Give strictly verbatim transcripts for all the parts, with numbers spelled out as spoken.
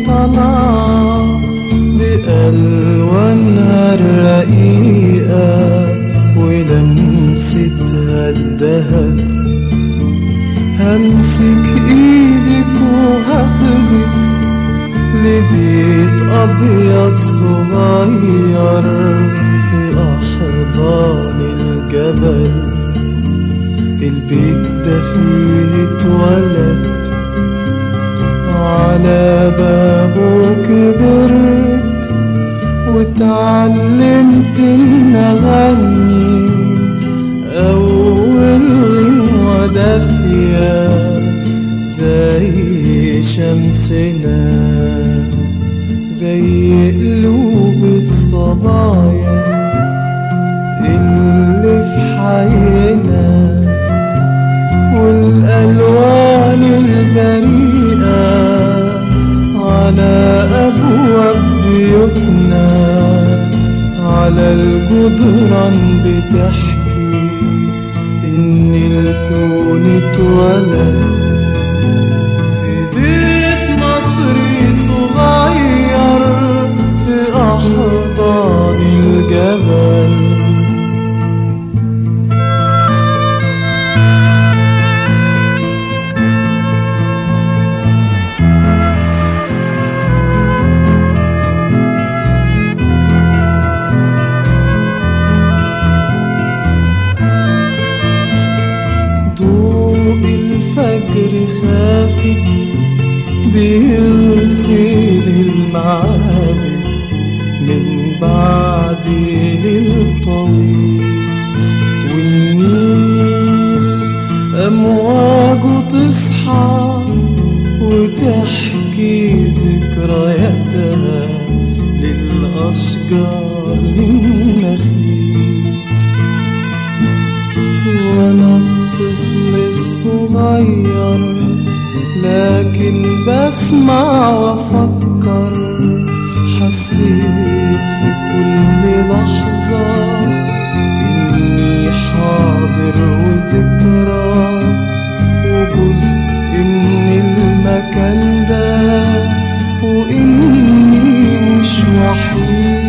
طلع بألوانها الرقيقة ولمستها الدهب. همسك ايدك وهاخدك لبيت أبيض صغير في أحضان الجبل. البيت ده فيه اتولد، على بابه كبرت واتعلمت إن أغني أول ودافية زي شمسنا، زي قلوب الصبايا اللي في حينا، والألوان البريئة على أبواب بيوتنا، على الجدران بتحكي إن الكون اتولد في بيت مصري صغير في أحضان الجبل. الفجر خافت بيرسل المعابد من بعد ليل طويل، والنيل أمواجه تصحى وتحكي ذكرياتها للأشجار النخيل. وأنا الطفل الصغير لكن بسمع وأفكر، حسيت في كل لحظة إني حاضر وذكرى وجزء من المكان ده، وإني مش وحيد.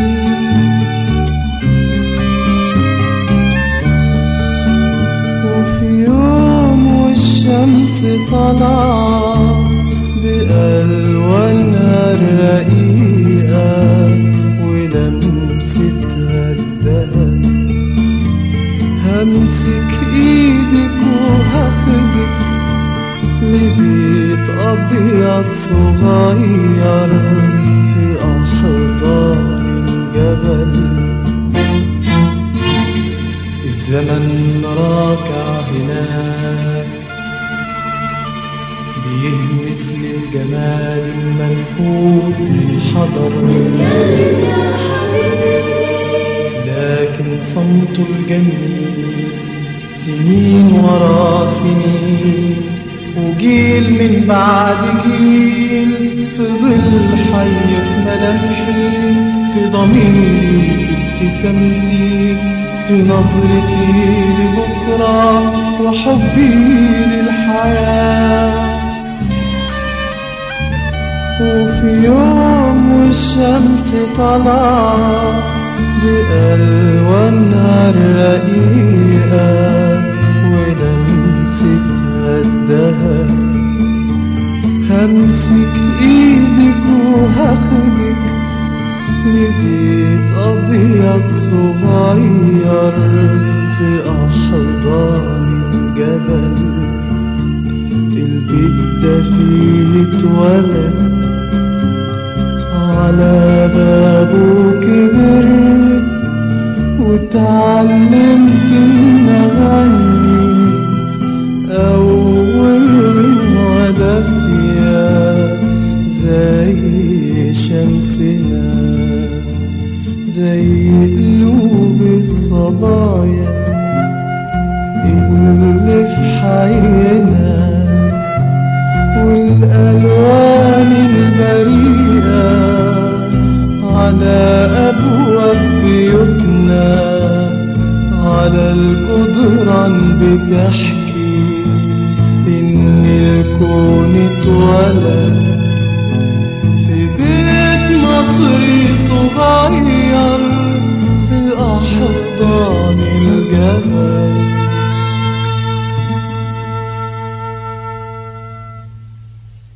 الشمس طلع بألوانها الرقيقة ولمستها الدهب. همسك ايدك وهاخدك لبيت أبيض صغير في أحضان الجبل. الزمن راكع هناك بيهمس للجمال المنحوت من حضر، لكن صمته الجميل سنين ورا سنين، وجيل من بعد جيل في ظل حي في ملامحي، في ضميري، في ابتسامتي، في نظرتي لبكرة وحبي للحياة. وفي يوم والشمس طلع بألوانها الرقيقة ولمستها الدهب. همسك ايدك وهاخدك لبيت أبيض صغير في أحضان الجبل. البيت ده فيه اتولد، على بابه كبرت واتعلمت إن أغني أول ودافية زي شمسنا، زي قلوب الصبايا اللي في حينا، والألوان البريئة على أبواب بيوتنا، على الجدران بتحكي إن الكون اتولد في مصري صغير في الأحضان الجمال.